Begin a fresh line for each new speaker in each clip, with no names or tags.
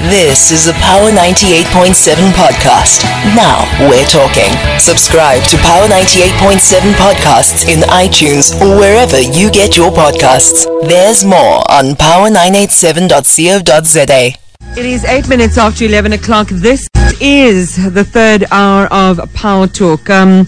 This is a Power 98.7 podcast. Now we're talking. Subscribe to Power 98.7 podcasts in iTunes or wherever you get your podcasts. There's more on power987.co.za.
It is 8 minutes after 11 o'clock. This is the third hour of Power Talk.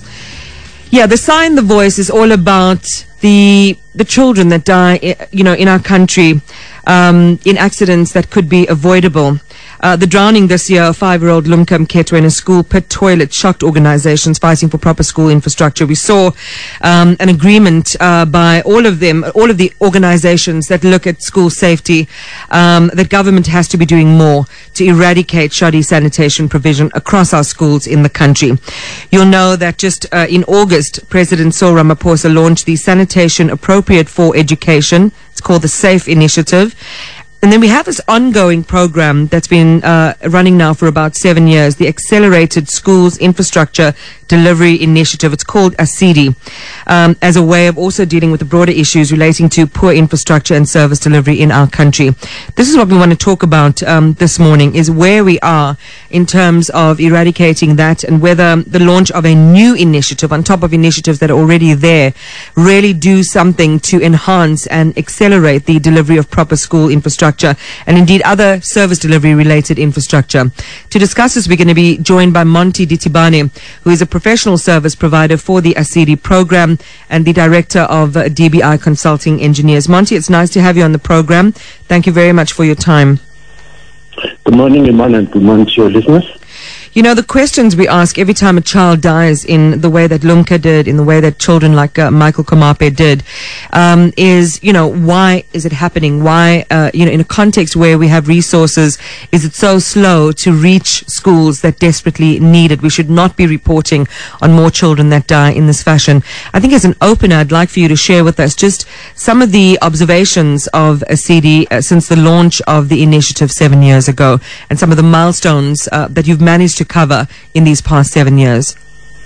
The Sign the Voice is all about the children that die, in our country, in accidents that could be avoidable. The drowning this year of 5-year-old Lumka Mketwa in a school pit toilet shocked organizations fighting for proper school infrastructure. We saw an agreement by all of the organizations that look at school safety, that government has to be doing more to eradicate shoddy sanitation provision across our schools in the country. You'll know that just in August, President Cyril Ramaphosa launched the Sanitation Appropriate for Education. It's called the SAFE Initiative. And then we have this ongoing program that's been running now for about 7 years, the Accelerated Schools Infrastructure Delivery Initiative. It's called ASIDI, as a way of also dealing with the broader issues relating to poor infrastructure and service delivery in our country. This is what we want to talk about this morning, is where we are in terms of eradicating that, and whether the launch of a new initiative on top of initiatives that are already there really do something to enhance and accelerate the delivery of proper school infrastructure and indeed other service delivery related infrastructure. To discuss this, we're going to be joined by Monty Ditibane, who is a professional service provider for the ASIDI program and the director of DBI Consulting Engineers. Monty, it's nice to have you on the program. Thank you very much for your time.
Good morning, Iman, and good morning to your listeners.
You know, the questions we ask every time a child dies in the way that Lumka did, in the way that children like Michael Komape did, is, why is it happening? Why, in a context where we have resources, is it so slow to reach schools that desperately need it? We should not be reporting on more children that die in this fashion. I think as an opener, I'd like for you to share with us just some of the observations of ASIDI since the launch of the initiative 7 years ago, and some of the milestones that you've managed to cover in these past 7 years.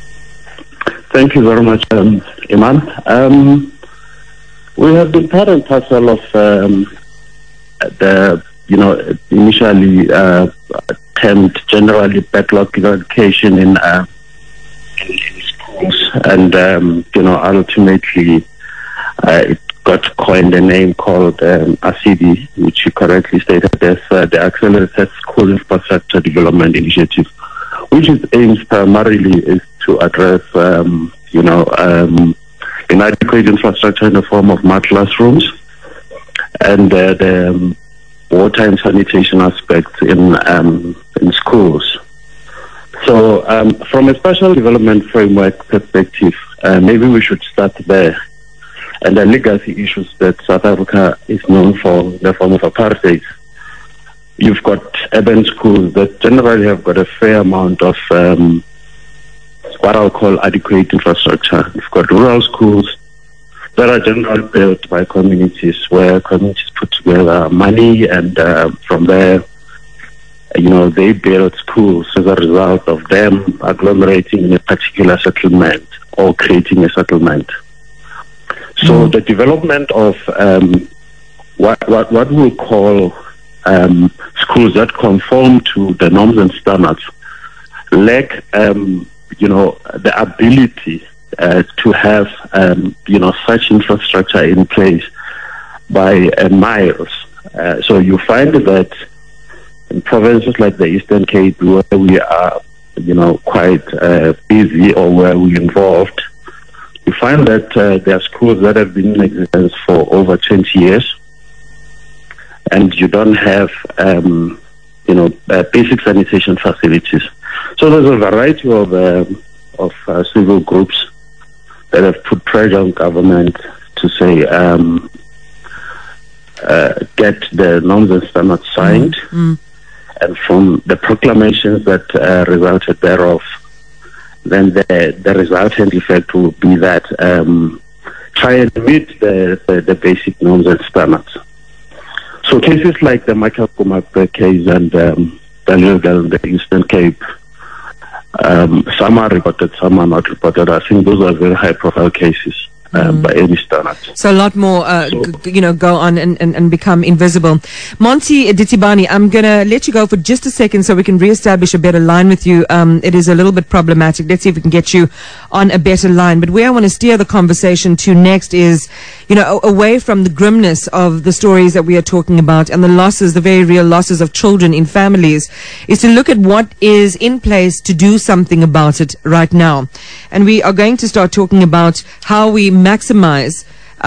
Thank you very much, Iman. We have been part and parcel of the, initially termed generally backlog eradication in schools, and ultimately it got coined a name called ASIDI, which you correctly stated as the Accelerated School Infrastructure Development Initiative, which aims primarily is to address, inadequate infrastructure in the form of mud classrooms and the water and sanitation aspects in schools. So, from a special development framework perspective, maybe we should start there. And the legacy issues that South Africa is known for in the form of apartheid. You've got urban schools that generally have got a fair amount of what I'll call adequate infrastructure. You've got rural schools that are generally built by communities, where communities put together money, and from there, they build schools as a result of them agglomerating in a particular settlement or creating a settlement. So the development of what we call schools that conform to the norms and standards lack, the ability to have, such infrastructure in place by miles. So you find that in provinces like the Eastern Cape, where we are, quite busy, or where we're involved, you find that there are schools that have been in existence for over 20 years, and you don't have, basic sanitation facilities. So there's a variety of civil groups that have put pressure on government to say, get the norms and standards signed, and from the proclamations that resulted thereof, then the resultant effect will be that try and meet the basic norms and standards. So cases like the Michael Komape case and the Eastern Cape, some are reported, some are not reported. I think those are very high-profile cases. by any standard.
So a lot more, go on and become invisible. Monty Ditibani, I'm going to let you go for just a second so we can reestablish a better line with you. It is a little bit problematic. Let's see if we can get you on a better line. But where I want to steer the conversation to next is, away from the grimness of the stories that we are talking about and the losses, the very real losses of children in families, is to look at what is in place to do something about it right now. And we are going to start talking about how we maximize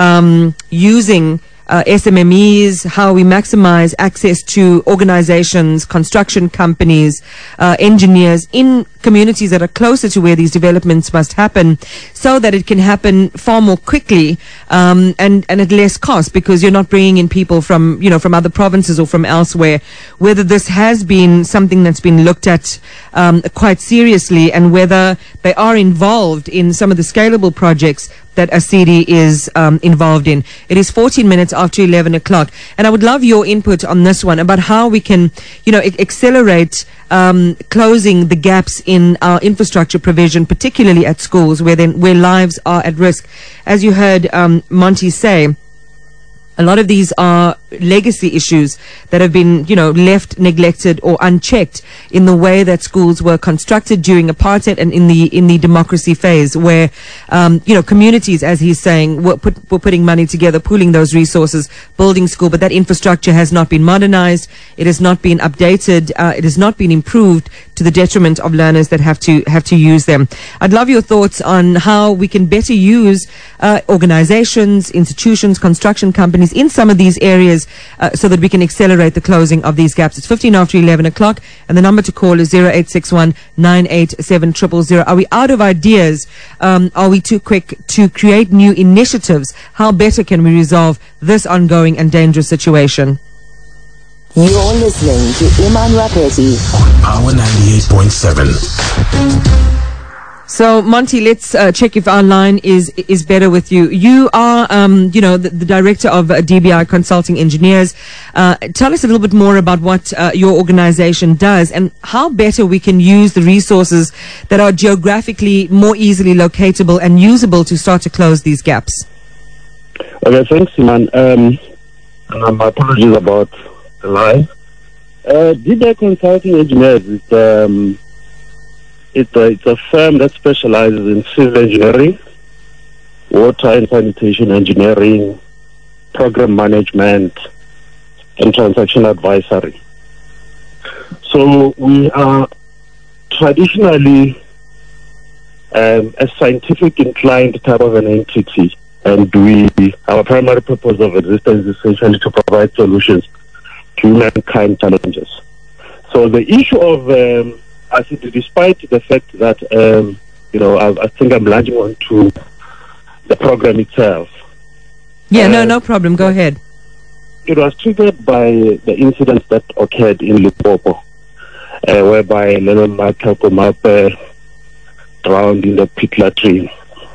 using SMMEs, how we maximize access to organizations, construction companies, engineers in communities that are closer to where these developments must happen, so that it can happen far more quickly and at less cost, because you're not bringing in people from other provinces or from elsewhere. Whether this has been something that's been looked at quite seriously, and whether they are involved in some of the scalable projects that ASIDI is involved in. It is 14 minutes after 11 o'clock, and I would love your input on this one about how we can, accelerate closing the gaps in our infrastructure provision, particularly at schools where lives are at risk. As you heard Monty say, a lot of these are legacy issues that have been, left neglected or unchecked in the way that schools were constructed during apartheid and in the democracy phase, where, communities, as he's saying, were putting money together, pooling those resources, building school, but that infrastructure has not been modernized. It has not been updated. It has not been improved to the detriment of learners that have to use them. I'd love your thoughts on how we can better use organizations, institutions, construction companies in some of these areas so that we can accelerate the closing of these gaps. It's 15 after 11 o'clock, and the number to call is 0861 987 000. Are we out of ideas? Are we too quick to create new initiatives? How better can we resolve this ongoing and dangerous situation?
You're listening to Iman Raketi
on Power 98.7.
So, Monty, let's check if our line is better with you. You are, the director of DBI Consulting Engineers. Tell us a little bit more about what your organization does and how better we can use the resources that are geographically more easily locatable and usable to start to close these gaps.
Okay, thanks, Iman. And my apologies about the line. DBI Consulting Engineers is it's a firm that specializes in civil engineering, water and sanitation engineering, program management, and transaction advisory. So we are traditionally a scientific inclined type of an entity, and our primary purpose of existence is essentially to provide solutions to humankind challenges. So the issue of despite the fact that, I think I'm landing on to the program itself.
Yeah, no problem. Go ahead.
It was triggered by the incidents that occurred in Limpopo, whereby Lennon Matakomap drowned in the pit latrine.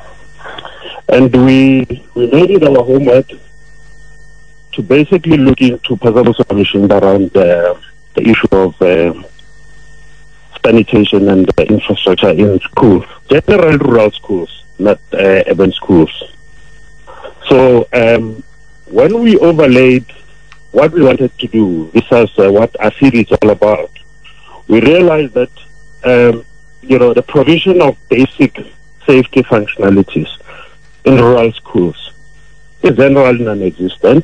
And we made it our homework to basically look into possible solutions around the issue of sanitation and infrastructure in schools, general rural schools, not urban schools. So when we overlaid what we wanted to do, this is what ASIDI is all about, we realized that the provision of basic safety functionalities in rural schools is generally non-existent.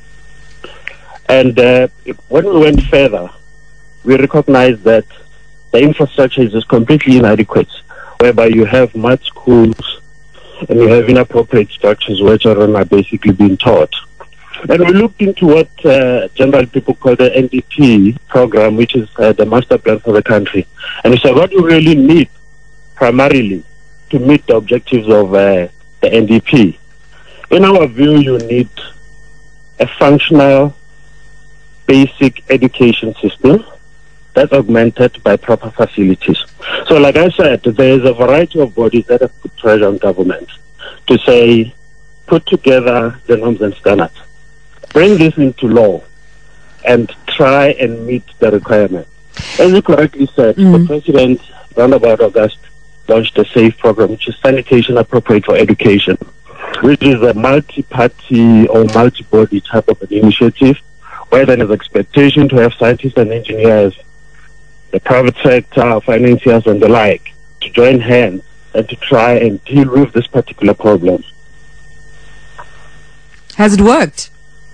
And when we went further, we recognized that the infrastructure is just completely inadequate, whereby you have mud schools and you have inappropriate structures where children are basically being taught. And we looked into what general people call the NDP program, which is the master plan for the country. And we said, what do we really need primarily to meet the objectives of the NDP? In our view, you need a functional basic education system that's augmented by proper facilities. So like I said, there is a variety of bodies that have put pressure on government to say, put together the norms and standards, bring this into law, and try and meet the requirement. As you correctly said, the President, round about August, launched a SAFE program, which is sanitation appropriate for education. which is a multi-party or multi-body type of an initiative, where there is expectation to have scientists and engineers, the private sector, financiers and the like, to join hands and to try and deal with this particular problem.
Has it worked?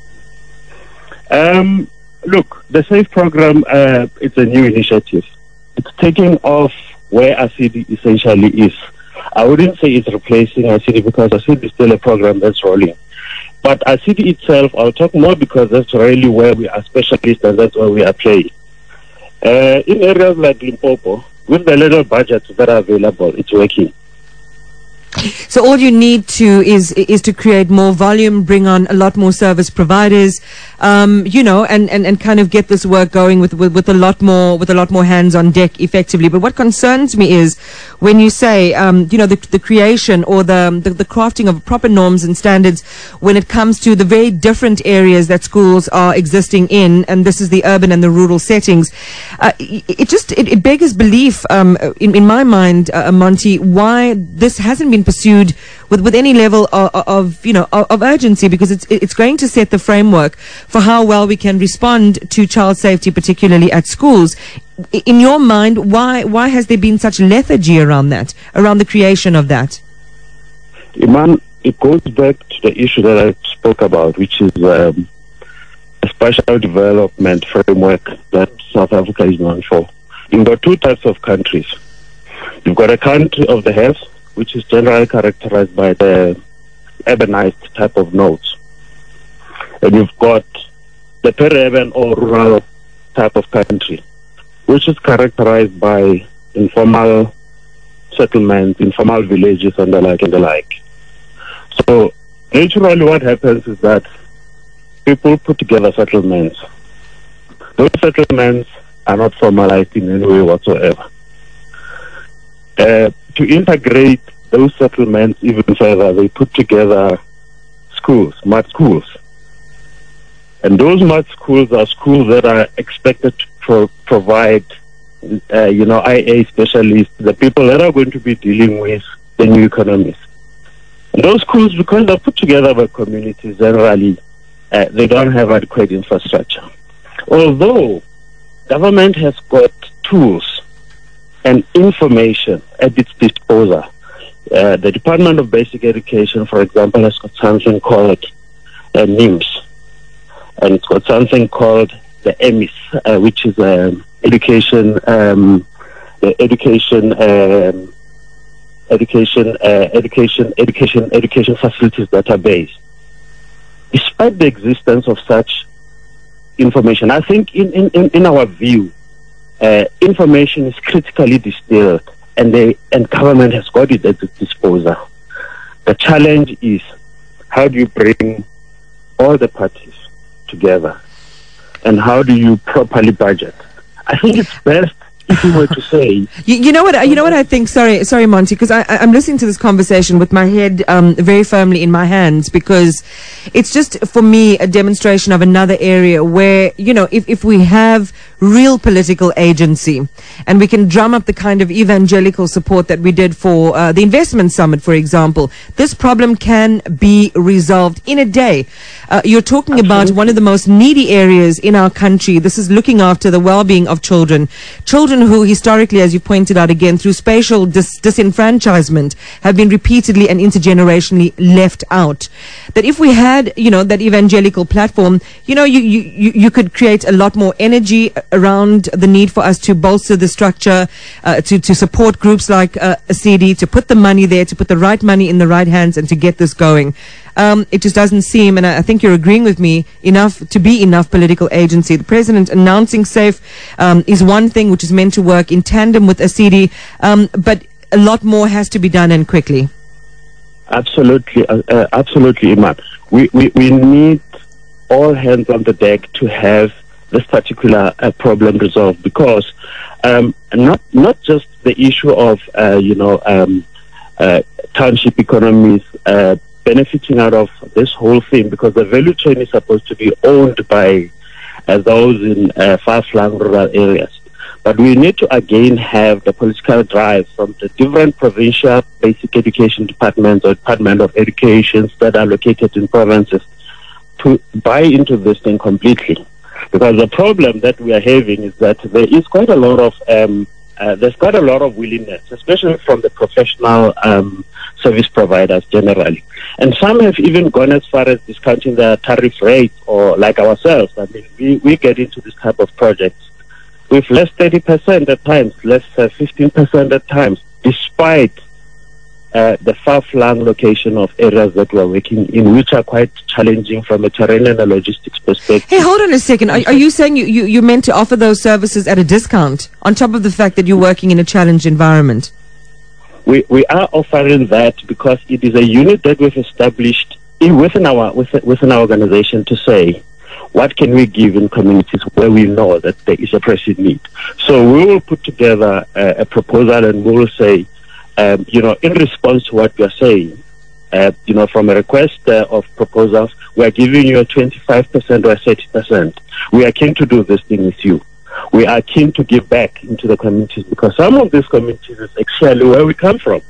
Look, the SAFE program, it's a new initiative. It's taking off where ASIDI essentially is. I wouldn't say it's replacing ASIDI because ASIDI is still a program that's rolling. But ASIDI itself, I'll talk more because that's really where we are specialists and that's where we are playing. In areas like Limpopo, with the little budgets that are available, it's working.
So all you need to is to create more volume, bring on a lot more service providers, and kind of get this work going with a lot more hands on deck effectively. But what concerns me is when you say, the creation or the crafting of proper norms and standards when it comes to the very different areas that schools are existing in, and this is the urban and the rural settings. It beggars belief, in my mind, Monty, why this hasn't been pursued with any level of urgency, because it's going to set the framework for how well we can respond to child safety, particularly at schools. In your mind, why has there been such lethargy around the creation of that?
Iman, it goes back to the issue that I spoke about, which is a special development framework that South Africa is known for. You've got two types of countries. You've got a country of the haves, which is generally characterized by the urbanized type of nodes. And you've got the peri-urban or rural type of country, which is characterized by informal settlements, informal villages and the like. So naturally what happens is that people put together settlements. Those settlements are not formalized in any way whatsoever. To integrate those settlements even further, they put together schools, mud schools. And those mud schools are schools that are expected to provide, IA specialists, the people that are going to be dealing with the new economies. And those schools, because they're put together by communities generally, they don't have adequate infrastructure. Although government has got tools and information at its disposal. The Department of Basic Education, for example, has got something called NIMS, and it's got something called the EMIS, which is education facilities database. Despite the existence of such information, I think in our view, information is critically distilled, and government has got it at its disposal. The challenge is, how do you bring all the parties together, and how do you properly budget? I think it's best if you were to say,
you know what I think. Sorry, Monty, because I'm listening to this conversation with my head very firmly in my hands, because it's just for me a demonstration of another area where, if we have real political agency and we can drum up the kind of evangelical support that we did for the investment summit, for example, this problem can be resolved in a day. You're talking about one of the most needy areas in our country. This is looking after the well-being of children who historically, as you pointed out again, through spatial disenfranchisement, have been repeatedly and intergenerationally left out. That if we had, that evangelical platform, you could create a lot more energy around the need for us to bolster the structure, to support groups like ASIDI, to put the money there, to put the right money in the right hands, and to get this going. It just doesn't seem, and I think you're agreeing with me, enough political agency. The president announcing SAFE is one thing which is meant to work in tandem with ASIDI, but a lot more has to be done, and quickly.
Absolutely, Iman. We need all hands on the deck to have this particular problem resolved, because not just the issue of township economies benefiting out of this whole thing, because the value chain is supposed to be owned by those in far-flung rural areas. But we need to again have the political drive from the different provincial basic education departments or Department of Education that are located in provinces to buy into this thing completely. Because the problem that we are having is that there is quite a lot of there's quite a lot of willingness, especially from the professional service providers generally. And some have even gone as far as discounting their tariff rates, or like ourselves. I mean, we get into this type of projects with less 30% at times, less 15% at times, despite the far-flung location of areas that we're working in, which are quite challenging from a terrain and a logistics perspective.
Hey, hold on a second. Are you saying you meant to offer those services at a discount on top of the fact that you're working in a challenged environment?
We are offering that because it is a unit that we've established within our organization to say, what can we give in communities where we know that there is a pressing need? So we will put together a proposal, and we will say, in response to what we are saying, from a request of proposals, we are giving you a 25% or a 30%. We are keen to do this thing with you. We are keen to give back into the communities, because some of these communities is actually where we come from.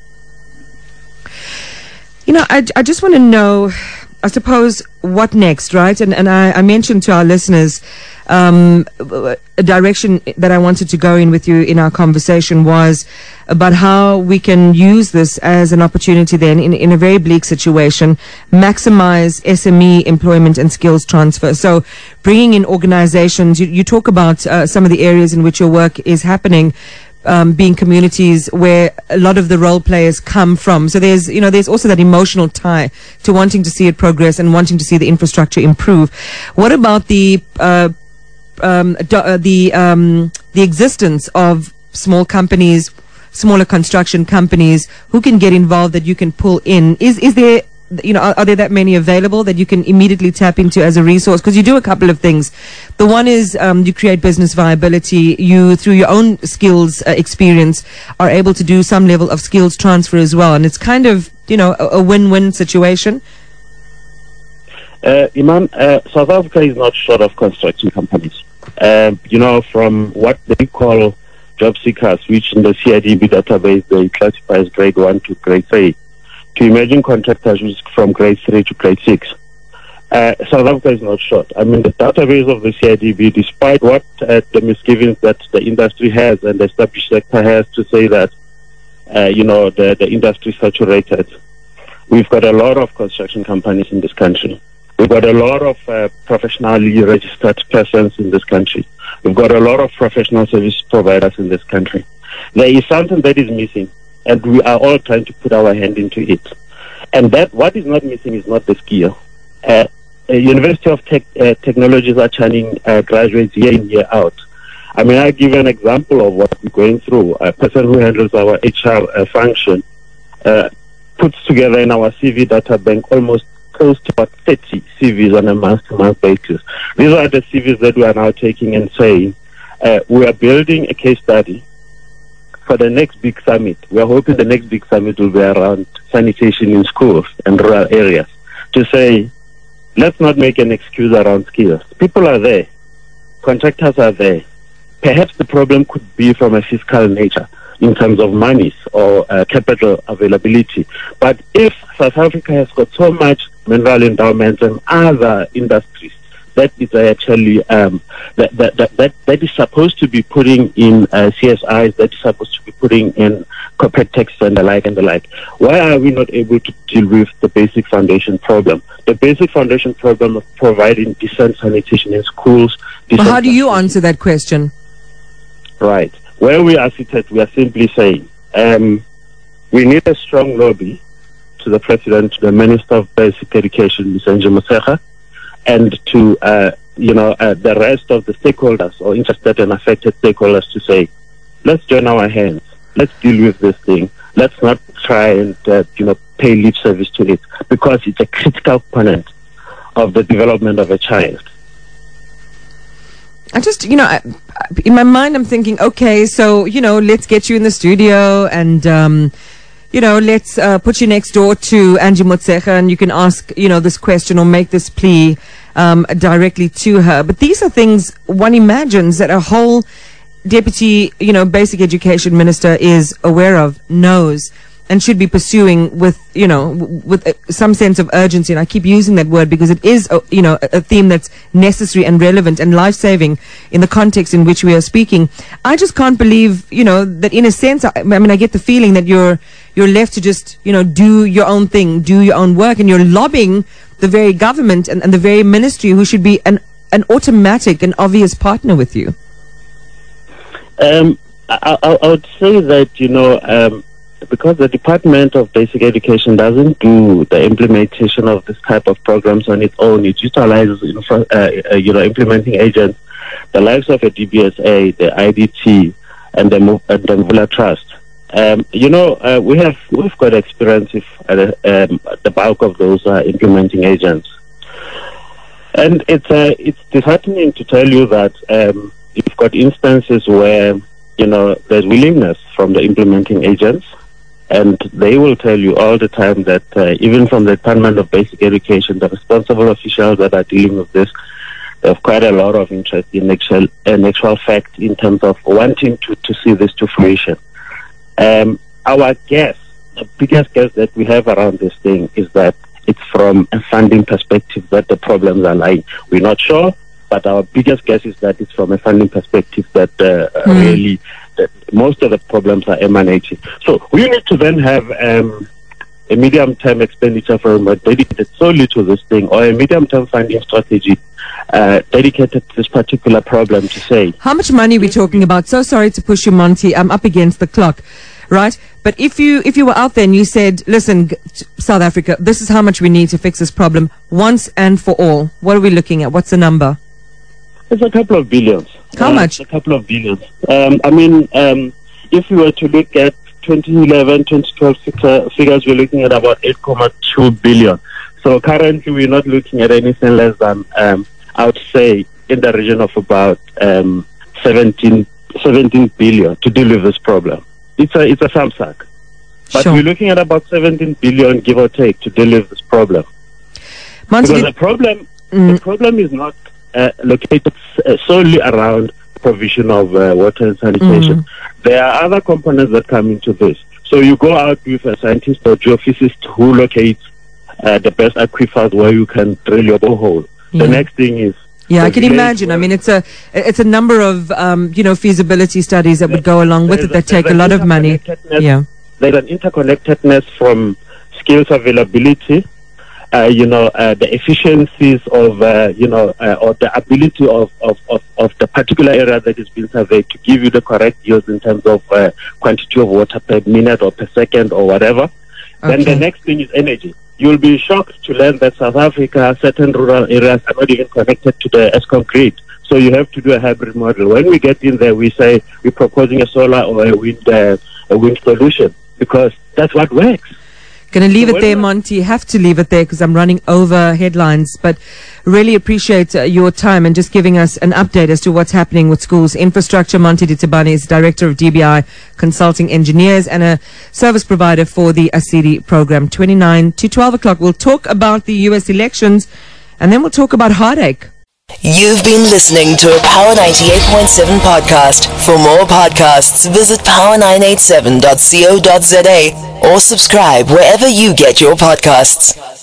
I just want to know, I suppose, what next, right? And I mentioned to our listeners a direction that I wanted to go in with you in our conversation was about how we can use this as an opportunity then in a very bleak situation, maximize SME employment and skills transfer. So bringing in organizations, you talk about some of the areas in which your work is happening, being communities where a lot of the role players come from. So there's also that emotional tie to wanting to see it progress and wanting to see the infrastructure improve. What about the existence of small companies, smaller construction companies who can get involved that you can pull in? Is there, are there that many available that you can immediately tap into as a resource? Because you do a couple of things. The one is you create business viability. You, through your own skills experience, are able to do some level of skills transfer as well. And it's kind of, a win-win situation.
Iman, South Africa is not short of construction companies. From what they call job seekers, which in the CIDB database they classify as grade 1 to grade 3, to emerging contractors from grade 3 to grade 6. South Africa is not short. I mean, the database of the CIDB, despite what the misgivings that the industry has and the established sector has to say that, the industry is saturated, we've got a lot of construction companies in this country. We've got a lot of professionally registered persons in this country. We've got a lot of professional service providers in this country. There is something that is missing, and we are all trying to put our hand into it. And that what is not missing is not the skill. University of Technologies are churning graduates year in, year out. I mean, I give an example of what we're going through. A person who handles our HR function puts together in our CV data bank almost close to about 30 CVs on a month-to-month basis. These are the CVs that we are now taking and saying, we are building a case study for the next big summit. We are hoping the next big summit will be around sanitation in schools and rural areas, to say, let's not make an excuse around skills. People are there. Contractors are there. Perhaps the problem could be from a fiscal nature in terms of monies or capital availability. But if South Africa has got so much mineral endowments and other industries that is actually that is supposed to be putting in CSIs, that is supposed to be putting in corporate tax and the like, why are we not able to deal with the basic foundation problem? The basic foundation problem of providing decent sanitation in schools.
Well, how do you answer that question?
Right. Where we are seated, we are simply saying we need a strong lobby to the President, to the Minister of Basic Education, Ms. Angie Motshekga, and to the rest of the stakeholders or interested and affected stakeholders to say, let's join our hands, let's deal with this thing, let's not try and pay lip service to it, because it's a critical component of the development of a child.
I just, in my mind, I'm thinking, okay, so, let's get you in the studio and, let's put you next door to Angie Motshekga, and you can ask, this question or make this plea directly to her. But these are things one imagines that a whole Deputy, Basic Education Minister is aware of, knows, and should be pursuing with some sense of urgency. And I keep using that word because it is, a theme that's necessary and relevant and life-saving in the context in which we are speaking. I just can't believe, that in a sense, I get the feeling that you're left to just, do your own thing, do your own work, and you're lobbying the very government and the very ministry who should be an automatic and obvious partner with you.
I would say that, because the Department of Basic Education doesn't do the implementation of this type of programs on its own. It utilizes, implementing agents, the likes of a DBSA, the IDT, and the Mvula Trust. We've got experience with the bulk of those implementing agents, and it's disheartening to tell you that you've got instances where there's willingness from the implementing agents, and they will tell you all the time that even from the Department of Basic Education, the responsible officials that are dealing with this, they have quite a lot of interest in actual fact in terms of wanting to see this to fruition. Our guess, the biggest guess that we have around this thing is that it's from a funding perspective that the problems are lying. We're not sure, but our biggest guess is that it's from a funding perspective that really that most of the problems are emanating. So we need to then have a medium-term expenditure framework dedicated solely to this thing, or a medium-term funding strategy dedicated to this particular problem to say.
How much money are we talking about? So sorry to push you, Monty. I'm up against the clock, right? But if you were out there and you said, listen, South Africa, this is how much we need to fix this problem once and for all, what are we looking at? What's the number?
It's a couple of billions.
How much?
A couple of billions. If we were to look at 2011, 2012 figures, we're looking at about 8.2 billion. So currently we're not looking at anything less than, I would say, in the region of about 17 billion to deal with this problem. It's a sum sack. But
Sure.
we're looking at about 17 billion, give or take, to deal with this problem.
Monty,
Because the problem is not located solely around provision of water and sanitation. There are other components that come into this. So you go out with a scientist or geophysicist who locates the best aquifers where you can drill your borehole.
Yeah.
The next thing is...
yeah, I can imagine. I mean, it's a number of, feasibility studies that would go along with it that take a lot of money. Yeah.
There's an interconnectedness from skills availability, the efficiencies of, or the ability of the particular area that is being surveyed to give you the correct yields in terms of quantity of water per minute or per second or whatever. Then the next thing is energy. You'll be shocked to learn that South Africa, certain rural areas are not even connected to the Eskom grid. So you have to do a hybrid model. When we get in there, we say we're proposing a solar or a wind solution, because that's what works.
Going to leave it there, Monty. Have to leave it there because I'm running over headlines. But really appreciate your time and just giving us an update as to what's happening with schools infrastructure. Monty Ditabane is Director of DBI Consulting Engineers and a service provider for the ASIDI program. 29 to 12 o'clock. We'll talk about the US elections and then we'll talk about heartache.
You've been listening to a Power 98.7 podcast. For more podcasts, visit power987.co.za or subscribe wherever you get your podcasts.